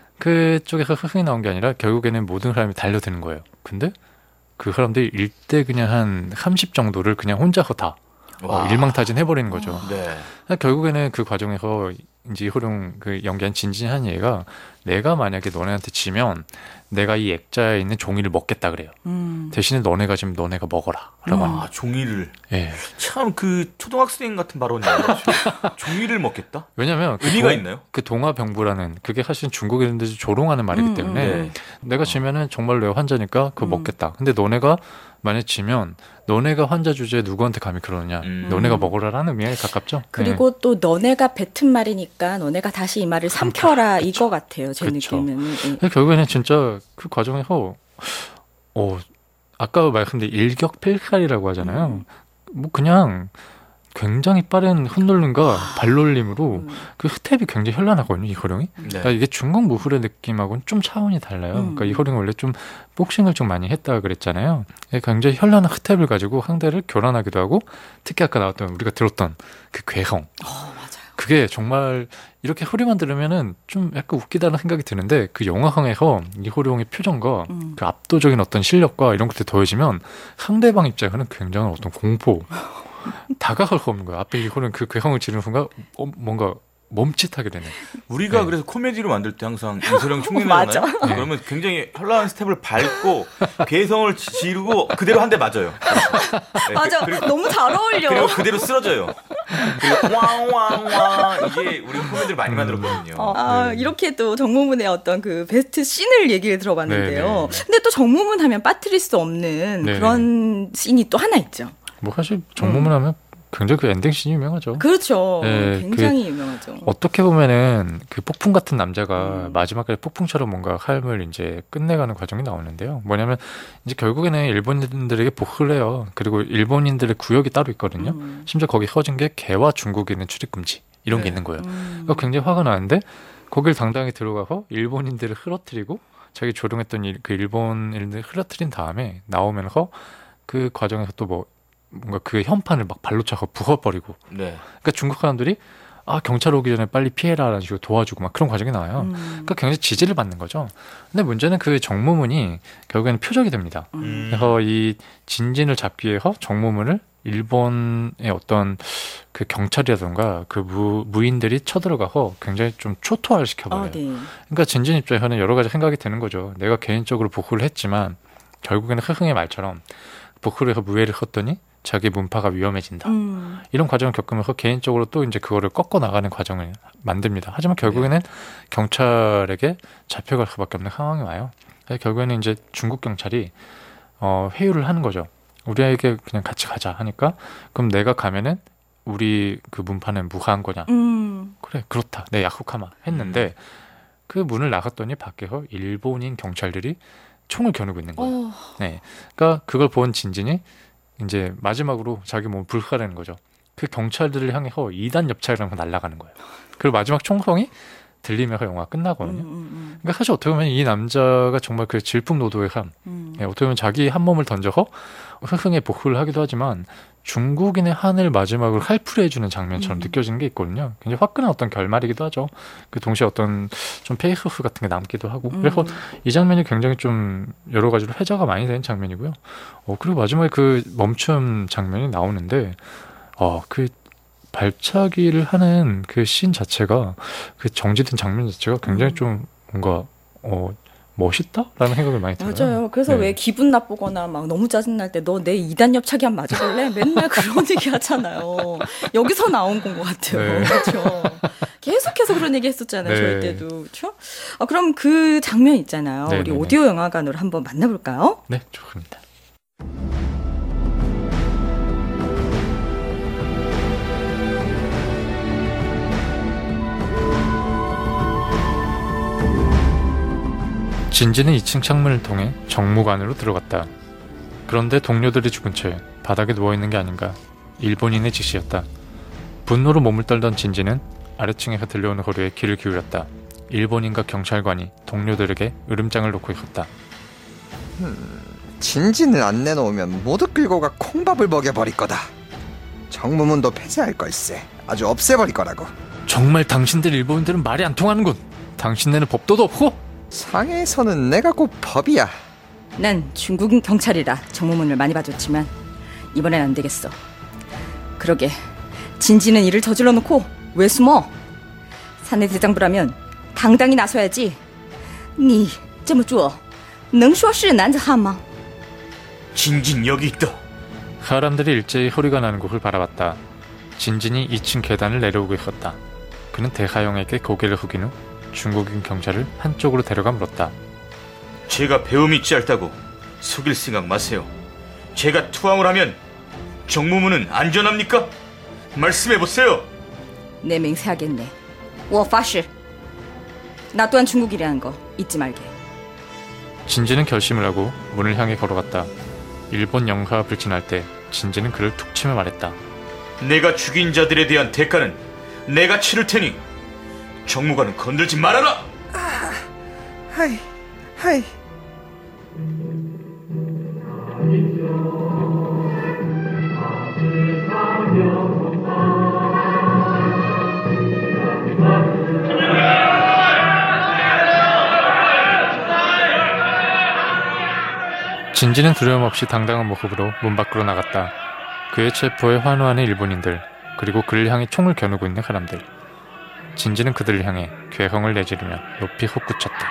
S4: 그쪽에서 흐흥이 나온 게 아니라 결국에는 모든 사람이 달려드는 거예요. 근데 그 사람들이 일대 그냥 한 30 정도를 그냥 혼자서 다 일망타진 해버리는 거죠.
S2: 네.
S4: 결국에는 그 과정에서 이제 이호룡 그 연기한 진진한 얘가 내가 만약에 너네한테 지면 내가 이 액자에 있는 종이를 먹겠다 그래요. 대신에 너네가 지금 너네가 먹어라 라고 합니다.
S2: 종이를.
S4: 예.
S2: 참 그 초등학생 같은 발언이에요. 종이를 먹겠다?
S4: 왜냐면
S2: 의미가 있나요?
S4: 그 동화병부라는 그게 사실 중국인들이 조롱하는 말이기 때문에 내가 지면은 정말로 내가 환자니까 그거 먹겠다. 근데 너네가 만약 지면 너네가 환자 주제에 누구한테 감히 그러느냐. 너네가 먹으라라는 의미에 가깝죠.
S1: 그리고 또 너네가 뱉은 말이니까 너네가 다시 이 말을 삼켜라 이거 같아요. 제 느낌에는.
S4: 결국에는 진짜 그 과정에서 아까 말씀드린 일격필살이라고 하잖아요. 뭐 그냥 굉장히 빠른 헛놀림과 발놀림으로 그 스텝이 굉장히 현란하거든요, 이호룡이.
S2: 네.
S4: 그러니까 이게 중국 무술의 느낌하고는 좀 차원이 달라요. 그러니까 이호룡이 원래 좀 복싱을 좀 많이 했다 그랬잖아요. 굉장히 현란한 스텝을 가지고 상대를 교란하기도 하고, 특히 아까 나왔던 우리가 들었던 그 괴성.
S1: 맞아요.
S4: 그게 정말 이렇게 소리만 들으면은 좀 약간 웃기다는 생각이 드는데 그 영화관에서 이호룡의 표정과 그 압도적인 어떤 실력과 이런 것들이 더해지면 상대방 입장에는 굉장한 어떤 공포. 다가갈 수 없는 거야. 앞에 이호는 그 괴성을 지르는 순간 뭔가 멈칫하게 되네.
S2: 우리가
S4: 네.
S2: 그래서 코미디로 만들 때 항상 이소룡 흉내내잖아요.
S1: 맞아.
S2: 그러면 굉장히 현란한 스텝을 밟고 괴성을 지르고 그대로 한 대 맞아요. 네,
S1: 맞아. 너무 잘 어울려.
S2: 그리고 그대로 쓰러져요. 그리고 왕왕왕 이게 우리 코미디를 많이 만들었거든요.
S1: 이렇게 또 정무문의 어떤 그 베스트 씬을 얘기를 들어봤는데요.
S4: 네네.
S1: 근데 또 정무문 하면 빠뜨릴 수 없는
S4: 네네.
S1: 그런 씬이 또 하나 있죠.
S4: 뭐 사실 정무문 하면 굉장히 그 엔딩씬이 유명하죠.
S1: 그렇죠.
S4: 네,
S1: 굉장히 유명하죠.
S4: 어떻게 보면은 그 폭풍 같은 남자가 마지막까지 폭풍처럼 뭔가 삶을 이제 끝내가는 과정이 나오는데요. 뭐냐면 이제 결국에는 일본인들에게 복수를 해요. 그리고 일본인들의 구역이 따로 있거든요. 심지어 거기 허진 게 개와 중국인은 출입 금지 이런 게 있는 거예요. 그러니까 굉장히 화가 나는데 거길 당당히 들어가서 일본인들을 흐러뜨리고 자기 조종했던 그 일본인들을 흐러뜨린 다음에 나오면서 그 과정에서 또 뭔가 그 현판을 막 발로 차고 부숴버리고.
S2: 네.
S4: 그러니까 중국 사람들이 경찰 오기 전에 빨리 피해라라는 식으로 도와주고 막 그런 과정이 나와요. 그러니까 굉장히 지지를 받는 거죠. 근데 문제는 그 정무문이 결국에는 표적이 됩니다. 그래서 이 진진을 잡기 위해서 정무문을 일본의 어떤 그 경찰이라던가 그 무인들이 쳐들어가서 굉장히 좀 초토화를 시켜버려요.
S1: 네.
S4: 그러니까 진진 입장에서는 여러 가지 생각이 드는 거죠. 내가 개인적으로 복구를 했지만 결국에는 흐흥의 말처럼 복구를 해서 무예를 컸더니 자기 문파가 위험해진다. 이런 과정을 겪으면서 개인적으로 또 이제 그거를 꺾어 나가는 과정을 만듭니다. 하지만 결국에는 경찰에게 잡혀갈 수밖에 없는 상황이 와요. 결국에는 이제 중국 경찰이 회유를 하는 거죠. 우리에게 그냥 같이 가자 하니까 그럼 내가 가면은 우리 그 문파는 무사한 거냐? 그래 그렇다. 내 약속하마 했는데 그 문을 나갔더니 밖에서 일본인 경찰들이 총을 겨누고 있는 거예요. 네, 그러니까 그걸 본 진진이 이제 마지막으로 자기 몸을 불사르는 거죠. 그 경찰들을 향해서 2단 엽차를 날아가는 거예요. 그리고 마지막 총성이 들리면서 영화가 끝나거든요. 그러니까 사실 어떻게 보면 이 남자가 정말 그 질풍노도의 삶, 네, 어떻게 보면 자기 한 몸을 던져서 흐흥에 복수를 하기도 하지만 중국인의 한을 마지막으로 할풀이해주는 장면처럼 느껴지는 게 있거든요. 굉장히 화끈한 어떤 결말이기도 하죠. 그 동시에 어떤 좀 페이스오프 같은 게 남기도 하고. 그래서 이 장면이 굉장히 좀 여러 가지로 회자가 많이 되는 장면이고요. 그리고 마지막에 그 멈춤 장면이 나오는데, 그 발차기를 하는 그 씬 자체가, 그 정지된 장면 자체가 굉장히 좀 뭔가 멋있다라는 생각이 많이 들어요.
S1: 맞아요. 그래서
S4: 네.
S1: 왜 기분 나쁘거나 막 너무 짜증날 때 너 내 2단 엽차기 한번 맞아볼래? 맨날 그런 얘기 하잖아요. 여기서 나온 건 것 같아요.
S4: 네.
S1: 그렇죠. 계속해서 그런 얘기 했었잖아요.
S4: 네.
S1: 저희 때도. 그렇죠? 그럼 그 장면 있잖아요.
S4: 네,
S1: 우리
S4: 네,
S1: 오디오 영화관으로 한번 만나볼까요?
S4: 네, 좋습니다. 진지는 2층 창문을 통해 정무관으로 들어갔다. 그런데 동료들이 죽은 채 바닥에 누워있는 게 아닌가. 일본인의 지시였다. 분노로 몸을 떨던 진지는 아래층에서 들려오는 소리에 귀를 기울였다. 일본인과 경찰관이 동료들에게 으름장을 놓고 있었다.
S5: 진진을 안 내놓으면 모두 끌고 가 콩밥을 먹여버릴 거다. 정무문도 폐쇄할 걸세. 아주 없애버릴 거라고.
S4: 정말 당신들 일본인들은 말이 안 통하는군. 당신네는 법도도 없고?
S5: 상해에서는 내가 곧 법이야.
S1: 난 중국인 경찰이라 정무문을 많이 봐줬지만 이번엔 안 되겠어. 그러게 진지는 일을 저질러 놓고 왜 숨어? 사내 대장부라면 당당히 나서야지. 你这么做能说是男子汉吗?
S2: 진진 여기 있다.
S4: 사람들이 일제히 소리가 나는 곳을 바라봤다. 진진이 2층 계단을 내려오고 있었다. 그는 대사형에게 고개를 숙인 후 중국인 경찰을 한쪽으로 데려가 물었다.
S2: 제가 배움이 짧다고 속일 생각 마세요. 제가 투항을 하면 정무문은 안전합니까? 말씀해보세요.
S1: 내 맹세하겠네. 我发誓. 나 또한 중국이라는 거 잊지 말게.
S4: 진지는 결심을 하고 문을 향해 걸어갔다. 일본 영사가 불친할 때 진지는 그를 툭 치며 말했다.
S2: 내가 죽인 자들에 대한 대가는 내가 치를 테니 정무관은 건들지 말아라.
S5: 하이.
S4: 진지는 두려움 없이 당당한 모습으로 문 밖으로 나갔다. 그의 체포에 환호하는 일본인들, 그리고 그를 향해 총을 겨누고 있는 사람들. 진지는 그들을 향해 괴성을 내지르며 높이 솟구쳤다.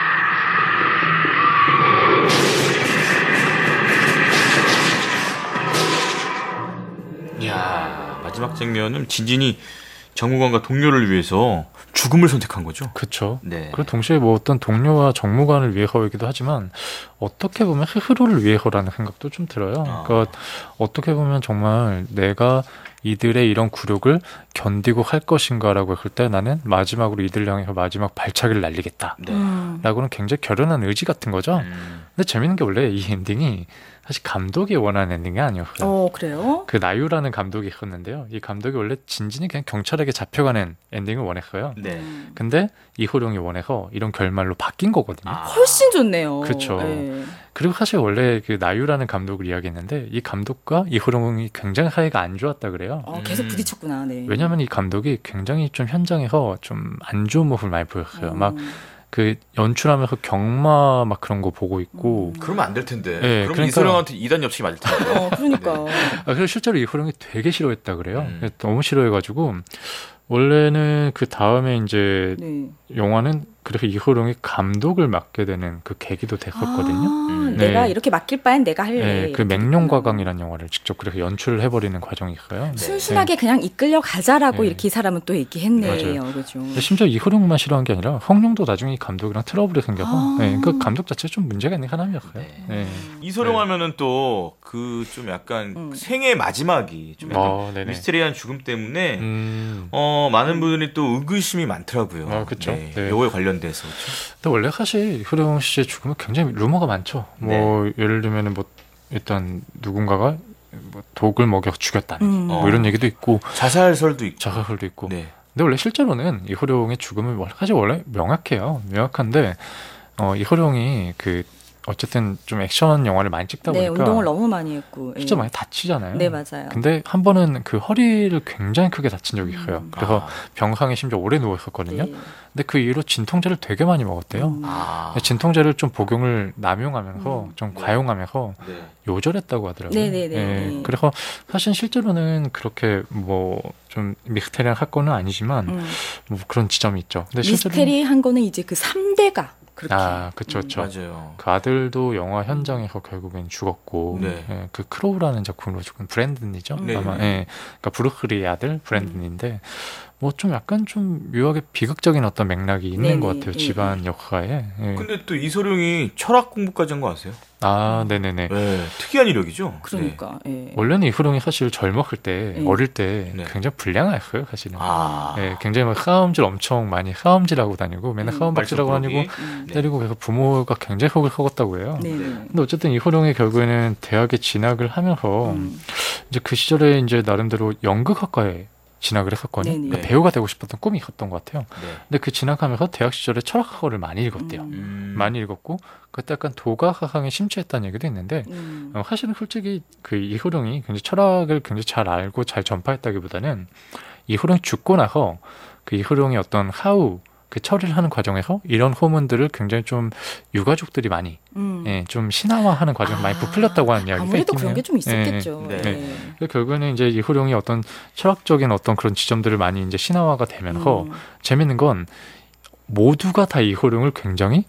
S2: 이야, 마지막 장면은 진진이 정무관과 동료를 위해서 죽음을 선택한 거죠.
S4: 그쵸.
S2: 네.
S4: 그리고 동시에 뭐 어떤 동료와 정무관을 위해서이기도 하지만, 어떻게 보면 스스로를 위해서라는 생각도 좀 들어요. 그러니까 어떻게 보면 정말 내가 이들의 이런 굴욕을 견디고 할 것인가라고 했을 때 나는 마지막으로 이들을 향해서 마지막 발차기를 날리겠다.
S2: 네.
S4: 라고는 굉장히 결연한 의지 같은 거죠. 근데 재밌는 게 원래 이 엔딩이 사실 감독이 원하는 엔딩이 아니었어요.
S1: 그래요?
S4: 그 나유라는 감독이 있었는데요. 이 감독이 원래 진진이 그냥 경찰에게 잡혀가는 엔딩을 원했어요.
S2: 네.
S4: 근데 이호룡이 원해서 이런 결말로 바뀐 거거든요.
S1: 훨씬 좋네요.
S4: 그쵸.
S1: 네.
S4: 그리고 사실 원래 그 나유라는 감독을 이야기했는데 이 감독과 이호룡이 굉장히 사이가 안 좋았다 그래요.
S1: 계속 부딪혔구나. 네.
S4: 왜냐하면 이 감독이 굉장히 좀 현장에서 좀 안 좋은 모습을 많이 보였어요. 막 그 연출하면서 경마 막 그런 거 보고 있고.
S2: 그러면 안 될 텐데.
S4: 네,
S2: 그럼
S4: 그러니까-
S2: 이소룡한테 2단 엽식이 맞을 텐데.
S1: 그러니까.
S4: 그래서 실제로 이호룡이 되게 싫어했다 그래요. 너무 싫어해가지고 원래는 그 다음에 이제
S1: 네.
S4: 영화는 그래서 이호룡이 감독을 맡게 되는 그 계기도 됐었거든요.
S1: 내가
S4: 네.
S1: 이렇게 맡길 바엔 내가 할래.
S4: 네, 그
S1: 이렇게
S4: 맹룡과강이라는 영화를 직접 그래서 연출을 해버리는 과정이 있어요.
S1: 순순하게 그냥 이끌려 가자라고
S4: 네.
S1: 이렇게 이 사람은 또 얘기했네요.
S4: 맞아요.
S1: 그죠.
S4: 근데 심지어 이호룡만 싫어한 게 아니라 성룡도 나중에 이 감독이랑 트러블이 생겨서
S1: 아.
S4: 네, 그 감독 자체가 좀 문제가 있는 사람이었어요.
S2: 네.
S4: 네.
S2: 이소룡
S4: 네.
S2: 하면은 또 그 좀 약간 생의 마지막이 좀 약간
S4: 네네.
S2: 미스테리한 죽음 때문에
S4: 음.
S2: 많은 분들이 또 의구심이 많더라고요.
S4: 그쵸.
S2: 네.
S4: 네.
S2: 요거에 관련돼서. 그쵸?
S4: 근데 원래 사실 이호룡 씨의 죽음은 굉장히 루머가 많죠. 뭐 예를 들면은 뭐 일단 누군가가 뭐 독을 먹여 죽였다는 뭐 이런 얘기도 있고
S2: 자살설도 있고.
S4: 자살설도 있고.
S2: 네.
S4: 근데 원래 실제로는 이호룡의 죽음은 사실 원래 명확해요. 명확한데 이호룡이 그 어쨌든 좀 액션 영화를 많이 찍다
S1: 네,
S4: 보니까
S1: 운동을 너무 많이 했고.
S4: 실제 많이 다치잖아요.
S1: 네, 맞아요.
S4: 근데 한 번은 그 허리를 굉장히 크게 다친 적이 있어요. 그래서 병상에 심지어 오래 누워 있었거든요.
S1: 네.
S4: 근데 그 이후로 진통제를 되게 많이 먹었대요. 진통제를 좀 복용을 남용하면서 좀 과용하면서
S2: 네.
S4: 요절했다고 하더라고요.
S1: 네네네.
S4: 예, 그래서 사실 실제로는 그렇게 뭐 좀 미스테리한 사건은 아니지만 뭐 그런 지점이 있죠. 근데 실제로는
S1: 미스테리한 거는 이제 그 3대가 그렇게.
S4: 그쵸.
S2: 맞아요.
S4: 그 아들도 영화 현장에서 결국엔 죽었고,
S2: 네.
S4: 예, 그 크로우라는 작품으로 죽은 브랜든이죠.
S2: 네.
S4: 아마, 예, 그러니까 브루크리의 아들 브랜든인데, 뭐 좀 약간 좀 묘하게 비극적인 어떤 맥락이 있는
S1: 네네.
S4: 것 같아요. 집안 역사에. 예.
S2: 근데 또 이소룡이 철학 공부까지 한 거 아세요?
S4: 네네네.
S2: 네. 특이한 이력이죠.
S1: 그러니까. 예.
S4: 원래는 이후룡이 사실 젊었을 때, 어릴 때
S2: 네.
S4: 굉장히 불량했어요, 사실은.
S2: 아.
S4: 예, 굉장히 막 싸움질 엄청 많이 싸움질하고 다니고, 맨날 싸움박질하고 다니고,
S2: 네.
S4: 때리고 그래서 부모가 굉장히 속을 썩었다고 해요.
S1: 네.
S4: 근데 어쨌든 이호룡이 결국에는 대학에 진학을 하면서 이제 그 시절에 이제 나름대로 연극학과에 진학을 했었거든요.
S1: 네네.
S4: 그러니까 배우가 되고 싶었던 꿈이 컸던 것 같아요.
S2: 네.
S4: 근데 그 진학하면서 대학 시절에 철학학을 많이 읽었대요. 많이 읽었고 그때 약간 도가사상에 심취했다는 얘기도 있는데 사실은 솔직히 그 이호룡이 굉장히 철학을 굉장히 잘 알고 잘 전파했다기보다는 이호룡이 죽고 나서 그 이호룡의 어떤 하우 그 처리를 하는 과정에서 이런 호문들을 굉장히 좀 유가족들이 많이 예, 좀 신화화하는 과정에서 많이 부풀렸다고 하는 이야기가
S1: 아무래도
S4: 있긴
S1: 그런
S4: 해요.
S1: 게 좀 있었겠죠.
S2: 네.
S1: 네.
S4: 그래서 결국에는 이제 이호룡이 어떤 철학적인 어떤 그런 지점들을 많이 이제 신화화가 되면서 재밌는 건 모두가 다 이호룡을 굉장히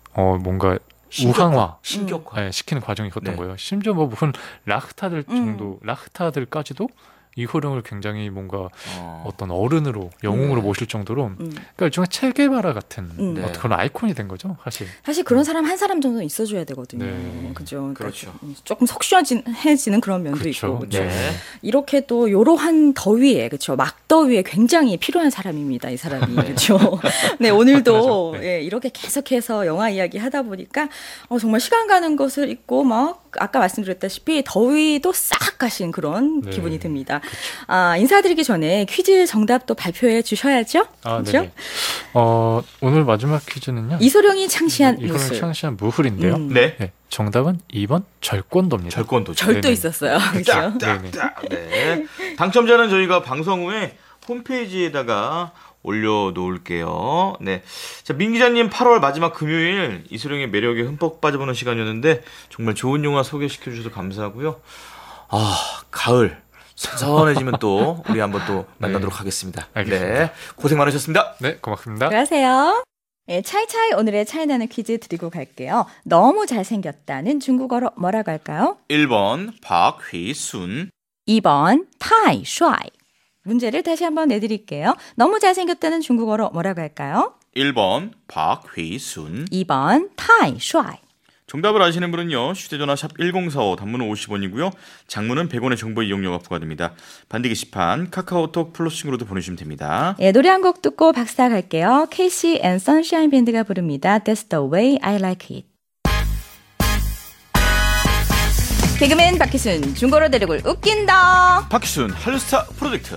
S4: 뭔가 우상화
S2: 신격화.
S4: 예, 시키는 과정이 있었던
S2: 네.
S4: 거예요. 심지어 뭐 무슨 락스타들 정도 락스타들까지도 이호룡을 굉장히 뭔가 어떤 어른으로 영웅으로 모실 정도로 그러니까 일종의 체게바라 같은
S2: 네.
S4: 어떤 그런 아이콘이 된 거죠, 사실.
S1: 사실 그런 사람 한 사람 정도는 있어줘야 되거든요.
S4: 네.
S1: 그죠? 그러니까
S2: 그렇죠.
S1: 조금 속시원해지는 그런 면도
S4: 그렇죠.
S1: 있고. 그죠?
S2: 네.
S1: 이렇게 또 이러한 더위에 그렇죠. 막더위에 굉장히 필요한 사람입니다. 이 사람이 그렇죠. 네 오늘도
S4: 맞아.
S1: 예, 이렇게 계속해서 영화 이야기 하다 보니까 정말 시간 가는 것을 잊고 막 아까 말씀드렸다시피 더위도 싹 가신 그런
S4: 네.
S1: 기분이 듭니다. 인사드리기 전에 퀴즈 정답도 발표해 주셔야죠. 그렇죠?
S4: 네네. 오늘 마지막 퀴즈는요.
S1: 이소룡이 창시한
S4: 이소룡이
S1: 무술.
S4: 창시한 무술인데요.
S2: 네.
S4: 네, 정답은 2번 절권도입니다.
S2: 절권도죠.
S1: 절도
S4: 네네.
S1: 있었어요. 그렇죠?
S2: 딱. 네. 당첨자는 저희가 방송 후에 홈페이지에다가 올려놓을게요. 네. 자, 민 기자님 8월 마지막 금요일 이소룡의 매력에 흠뻑 빠져보는 시간이었는데 정말 좋은 영화 소개시켜 주셔서 감사하고요. 가을 선선해지면 또 우리 한번 또 만나도록 하겠습니다.
S4: 알겠습니다.
S2: 네. 고생 많으셨습니다.
S4: 네, 고맙습니다.
S1: 안녕하세요. 네, 차이차이 오늘의 차이나는 퀴즈 드리고 갈게요. 너무 잘생겼다는 중국어로 뭐라고 할까요?
S2: 1번 박휘순,
S1: 2번 타이 슈아이. 문제를 다시 한번 내드릴게요. 너무 잘생겼다는 중국어로 뭐라고 할까요?
S2: 1번 박휘순,
S1: 2번 타이 슈아이.
S2: 정답을 아시는 분은요. 휴대전화 샵 1045 단문은 50원이고요. 장문은 100원의 정보 이용료가 부과됩니다. 반디 게시판 카카오톡 플러싱으로도 보내주시면 됩니다.
S1: 예, 노래 한 곡 듣고 박사 갈게요. KC 앤 선샤인 밴드가 부릅니다. That's the way I like it. 개그맨 박희순, 중고로 대륙을 웃긴다.
S2: 박희순 한류스타 프로젝트.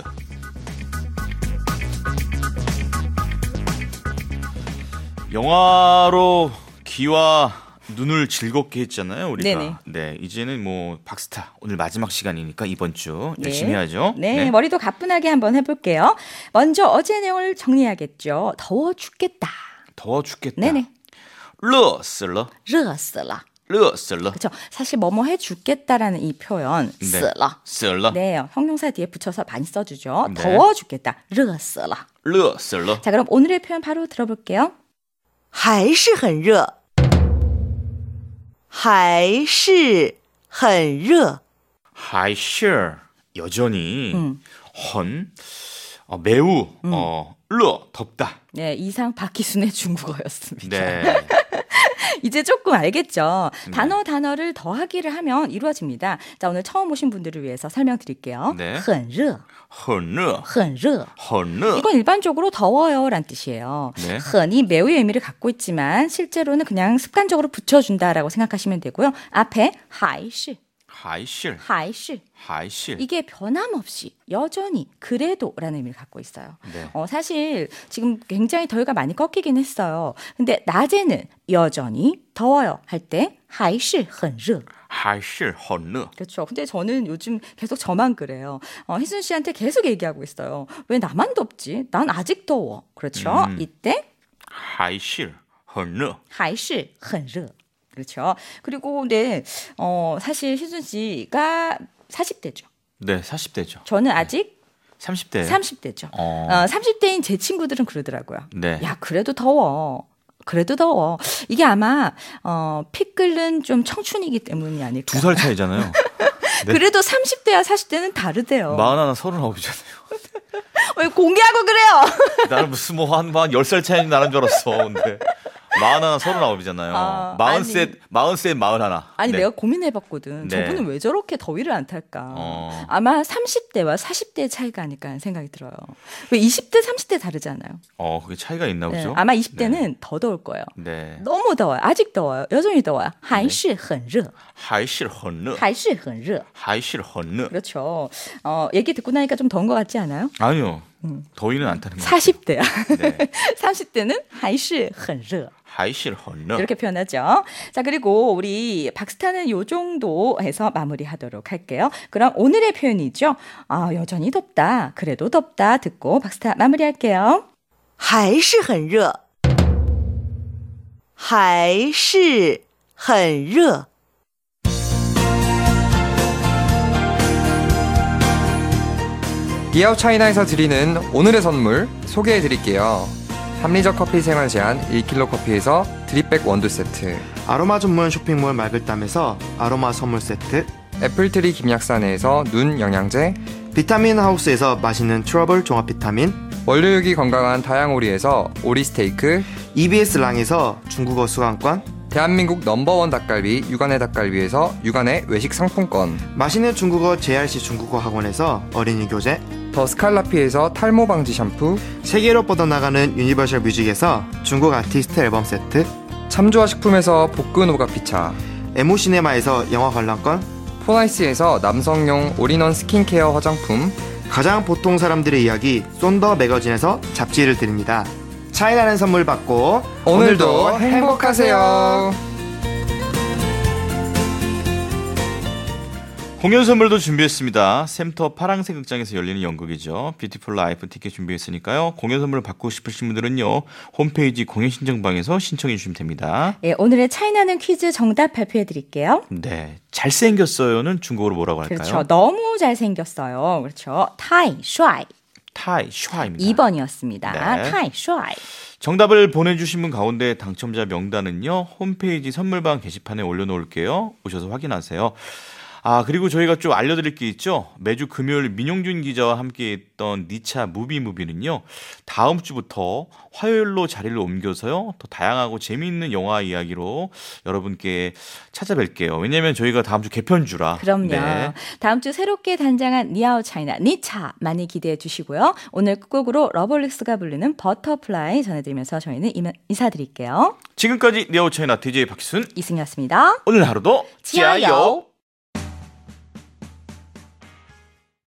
S2: 영화로 귀와 눈을 즐겁게 했잖아요, 우리가.
S1: 네네.
S2: 네, 이제는 뭐 박스타 오늘 마지막 시간이니까 이번 주
S1: 네.
S2: 열심히 해야죠.
S1: 네, 머리도 가뿐하게 한번 해볼게요. 먼저 어제 내용을 정리해야겠죠. 더워 죽겠다.
S2: 더워 죽겠다.
S1: 네네.
S2: 热死了.
S1: 热死了.
S2: 热死了.
S1: 그렇죠. 사실 뭐뭐 해 죽겠다라는 이 표현, 死了.
S2: 死了.
S1: 네, 형용사 뒤에 붙여서 많이 써주죠.
S2: 네.
S1: 더워 죽겠다. 热死了.
S2: 热死了.
S1: 자, 그럼 오늘의 표현 바로 들어볼게요.
S6: 还是很热，还是很热。
S2: 还是 여전히 매우 热 덥다.
S1: 네, 이상 박희순의 중국어였습니다.
S2: 네.
S1: 이제 조금 알겠죠? 단어를 더하기를 하면 이루어집니다. 자, 오늘 처음 오신 분들을 위해서 설명드릴게요.
S2: 네.
S1: 很热,
S2: 很热,
S1: 很热.
S2: 很热.
S1: 이건 일반적으로 더워요 라는 뜻이에요.
S2: 네.
S1: 很이 매우의 의미를 갖고 있지만 실제로는 그냥 습관적으로 붙여준다라고 생각하시면 되고요. 앞에 还是,
S2: 还是
S1: 还是.
S2: 还是
S1: 이게 변함없이 여전히 그래도라는 의미를 갖고 있어요.
S2: 네.
S1: 사실 지금 굉장히 더위가 많이 꺾이긴 했어요. 근데 낮에는 여전히 더워요 할 때 还是很热.
S2: 还是很热.
S1: 그렇죠. 근데 저는 요즘 계속 저만 그래요. 희순 씨한테 계속 얘기하고 있어요. 왜 나만 덥지? 난 아직 더워. 그렇죠. 이때
S2: 还是很热.
S1: 还是很热. 그렇죠. 그리고 네, 사실 희순 씨가 40대죠.
S2: 네, 40대죠.
S1: 저는 아직
S2: 30대.
S1: 30대죠. 30대인 제 친구들은 그러더라고요.
S2: 네.
S1: 야, 그래도 더워. 그래도 더워. 이게 아마 피 끓는 좀 청춘이기 때문이 아닐까.
S2: 2살 차이잖아요. 네.
S1: 그래도 30대와 40대는 다르대요.
S2: 41, 39이잖아요.
S1: 왜 공개하고 그래요?
S2: 나는 무슨 한 10살 차이 나는 줄 알았어. 근데 41, 39이잖아요. 43, 41.
S1: 아니
S2: 네.
S1: 내가 고민해봤거든.
S2: 네.
S1: 저분은 왜 저렇게 더위를 안 탈까? 아마 30대와 40대의 차이가 아닐까 하는 생각이 들어요. 왜 20대, 30대 다르잖아요.
S2: 그게 차이가 있나
S1: 네,
S2: 보죠?
S1: 아마 20대는 더 더울 거예요.
S2: 네.
S1: 너무 더워요. 아직 더워요. 여전히 더워요. 还是很热.
S2: 还是很热.
S1: 还是很热.
S2: 还是很热.
S1: 그렇죠. 얘기 듣고 나니까 좀 더운 것 같지 않아요?
S2: 아니요. 더위는 안 타는 것 같아요.
S1: 40대야.
S2: 네.
S1: 30대는 还是很热.
S2: 还是很热.
S1: 이렇게 표현하죠. 자, 그리고 우리 박스타는 요 정도 해서 마무리하도록 할게요. 그럼 오늘의 표현이죠. 여전히 덥다. 그래도 덥다. 듣고 박스타 마무리할게요.
S6: 还是很热，还是很热。
S5: 디아우 차이나에서 드리는 오늘의 선물 소개해드릴게요. 합리적 커피 생활 제한 1kg 커피에서 드립백 원두 세트,
S7: 아로마 전문 쇼핑몰 말글담에서 아로마 선물 세트,
S5: 애플트리 김약산에서 눈 영양제,
S7: 비타민 하우스에서 맛있는 트러블 종합 비타민,
S5: 원료육이 건강한 다양오리에서 오리 스테이크,
S7: EBS 랑에서 중국어 수강권,
S5: 대한민국 넘버원 닭갈비 육안의 닭갈비에서 육안의 외식 상품권,
S7: 맛있는 중국어 JRC 중국어 학원에서 어린이 교재,
S5: 더 스칼라피에서 탈모 방지 샴푸,
S7: 세계로 뻗어나가는 유니버셜 뮤직에서 중국 아티스트 앨범 세트,
S5: 참조화 식품에서 볶은 오가피차,
S7: 에모시네마에서 영화 관람권,
S5: 포나이스에서 남성용 올인원 스킨케어 화장품,
S7: 가장 보통 사람들의 이야기 쏜더 매거진에서 잡지를 드립니다. 차이나는 선물 받고
S5: 오늘도 행복하세요.
S2: 공연 선물도 준비했습니다. 샘터 파랑새 극장에서 열리는 연극이죠. 뷰티풀 라이프 티켓 준비했으니까요. 공연 선물을 받고 싶으신 분들은요. 홈페이지 공연 신청방에서 신청해 주시면 됩니다.
S1: 예, 오늘의 차이나는 퀴즈 정답 발표해 드릴게요.
S2: 네, 잘생겼어요는 중국어로 뭐라고 할까요?
S1: 그렇죠. 너무 잘생겼어요. 그렇죠. 타이 슈아이.
S2: 타이 슈아입니다.
S1: 2번이었습니다.
S2: 네.
S1: 타이 슈아이.
S2: 정답을 보내주신 분 가운데 당첨자 명단은요. 홈페이지 선물방 게시판에 올려놓을게요. 오셔서 확인하세요. 그리고 저희가 좀 알려드릴 게 있죠. 매주 금요일 민용준 기자와 함께 했던 니차 무비무비는요. 다음 주부터 화요일로 자리를 옮겨서요. 더 다양하고 재미있는 영화 이야기로 여러분께 찾아뵐게요. 왜냐하면 저희가 다음 주 개편주라.
S1: 그럼요.
S2: 네.
S1: 다음 주 새롭게 단장한 니아오 차이나 니차 많이 기대해 주시고요. 오늘 끝곡으로 러블릭스가 부르는 버터플라이 전해드리면서 저희는 인사드릴게요.
S2: 지금까지 네오차이나 DJ 박희순
S1: 이승이었습니다.
S2: 오늘 하루도
S1: 지아요.